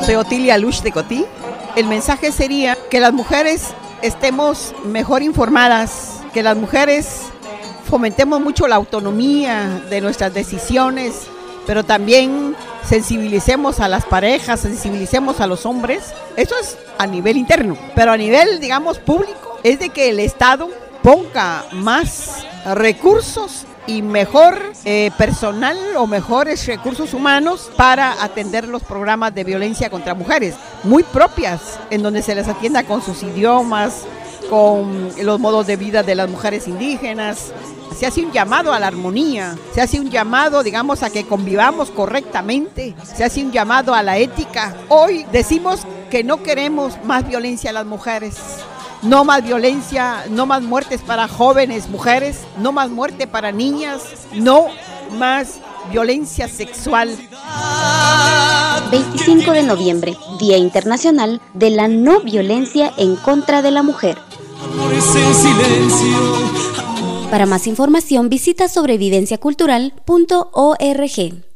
Soy Otilia Luch de Cotí. El mensaje sería que las mujeres estemos mejor informadas, que las mujeres fomentemos mucho la autonomía de nuestras decisiones, pero también sensibilicemos a las parejas, sensibilicemos a los hombres. Eso es a nivel interno, pero a nivel, digamos, público, es de que el Estado ponga más recursos y mejor personal o mejores recursos humanos para atender los programas de violencia contra mujeres, muy propias, en donde se les atienda con sus idiomas, con los modos de vida de las mujeres indígenas. Se hace un llamado a la armonía, se hace un llamado, digamos, a que convivamos correctamente, se hace un llamado a la ética. Hoy decimos que no queremos más violencia a las mujeres. No más violencia, no más muertes para jóvenes mujeres, no más muerte para niñas, no más violencia sexual. 25 de noviembre, Día Internacional de la No Violencia en contra de la Mujer. Para más información visita sobrevivenciacultural.org.